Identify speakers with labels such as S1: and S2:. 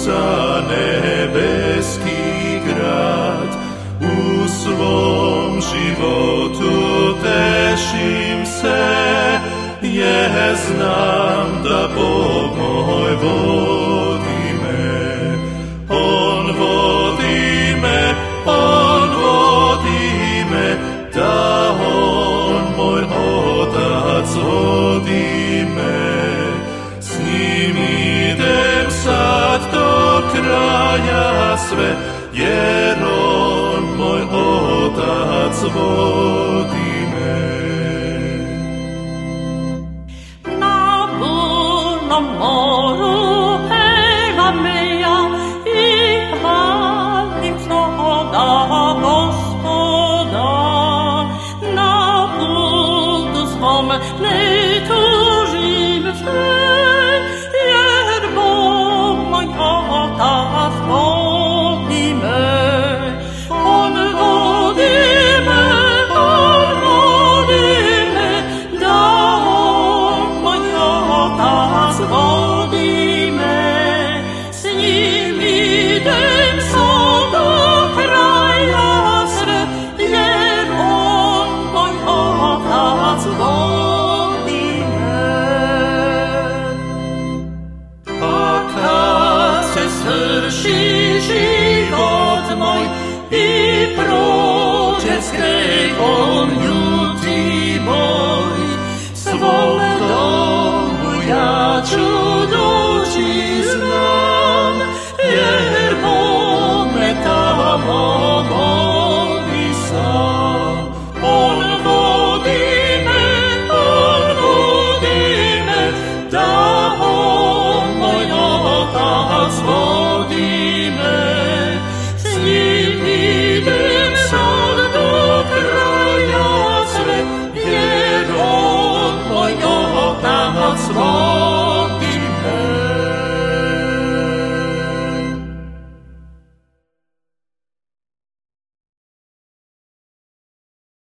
S1: za nebeski grad. U svom životu tešim se, jer znam da Bog moj vodi me. On vodi me, on vodi me, da on moj otac vodi me. S njim idem sad do kraja sve, jer on moj otac vodi me.
S2: Na burnom moru peva me ja i hvalim svoga Gospoda. Na putu svom ne tužim se, jer Bog moj otac vodi me. On vodi me, da on moj otac vodi me. S njim idem sad do kraja sve, jer on moj otac vodi me. A kad se svrši život moj i prođe s grehom ljuti boj, svom domu ja ću doći znam, jer Bog me tamo vodi sam. On vodi me, da on moj otac vodi me. S njim idem sad do kraja sve, jer on moj otac vodi me.